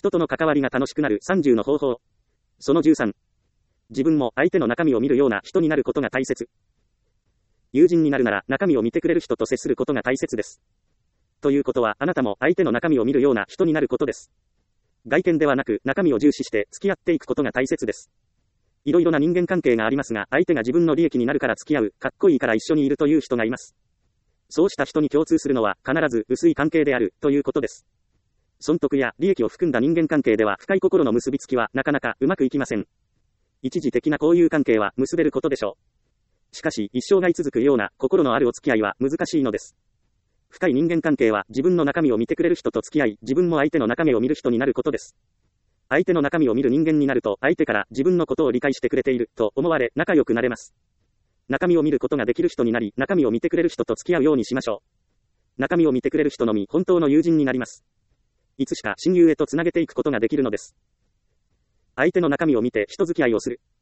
人との関わりが楽しくなる30の方法。その13。自分も相手の中身を見るような人になることが大切。友人になるなら中身を見てくれる人と接することが大切です。ということはあなたも相手の中身を見るような人になることです。外見ではなく中身を重視して付き合っていくことが大切です。いろいろな人間関係がありますが、相手が自分の利益になるから付き合う、かっこいいから一緒にいるという人がいます。そうした人に共通するのは必ず薄い関係であるということです。損得や利益を含んだ人間関係では深い心の結びつきはなかなかうまくいきません。一時的な交友関係は結べることでしょう。しかし一生涯続くような心のあるお付き合いは難しいのです。深い人間関係は自分の中身を見てくれる人と付き合い、自分も相手の中身を見る人になることです。相手の中身を見る人間になると、相手から自分のことを理解してくれていると思われ、仲良くなれます。中身を見ることができる人になり、中身を見てくれる人と付き合うようにしましょう。中身を見てくれる人のみ本当の友人になります。いつしか親友へとつなげていくことができるのです。相手の中身を見て人付き合いをする。